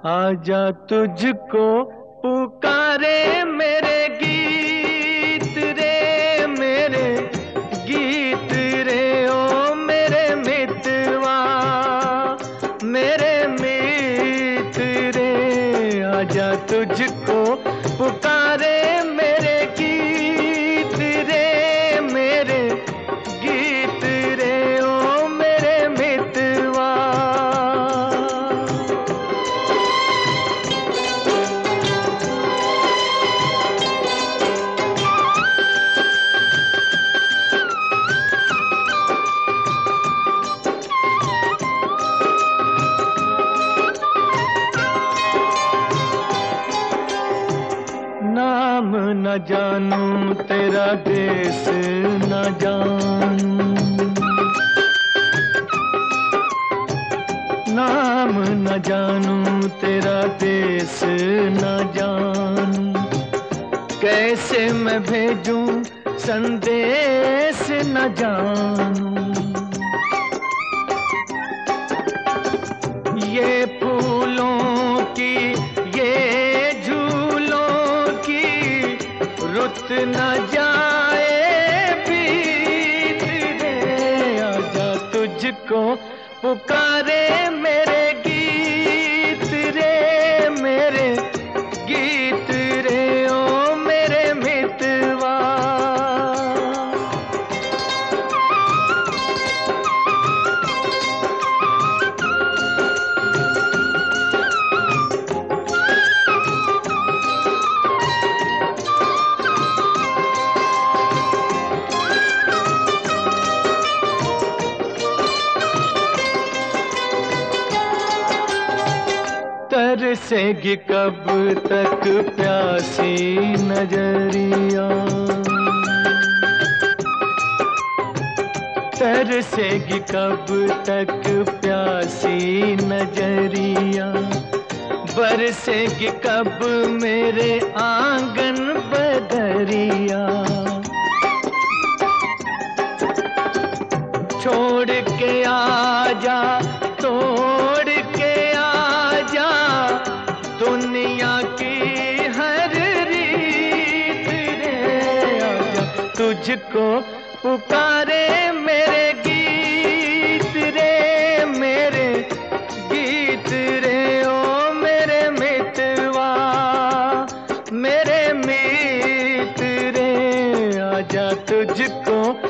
आजा तुझको पुकारे मेरे गीत रे, मेरे गीत रे, ओ मेरे मितवा, मेरे मित रे। आजा तुझको पुकारे मेरे गीत रे, मेरे गीत रे, ओ मेरे मितवा। नाम न जानूं तेरा देश न जानूं, नाम न जानूं तेरा देश न जानूं। कैसे मैं भेजूं संदेश न जानूं। ये फूलों की ये रुत न जाए बीत रे। आजा तुझको पुकारे मेरे गीत रे, मेरे गीत रे, ओ मेरे मितवा। तरसेगी कब तक प्यासी नजरिया, तरसेगी कब तक प्यासी नजरिया। बरसेगी कब मेरे आंगन बदरिया। छोड़ के आजा, तोड़ के आजा, दुनिया की हर रीत रे। आजा तुझको पुकारे मेरे गीत रे, मेरे गीत रे, ओ मेरे मितवा, मेरे मित रे। आजा तुझको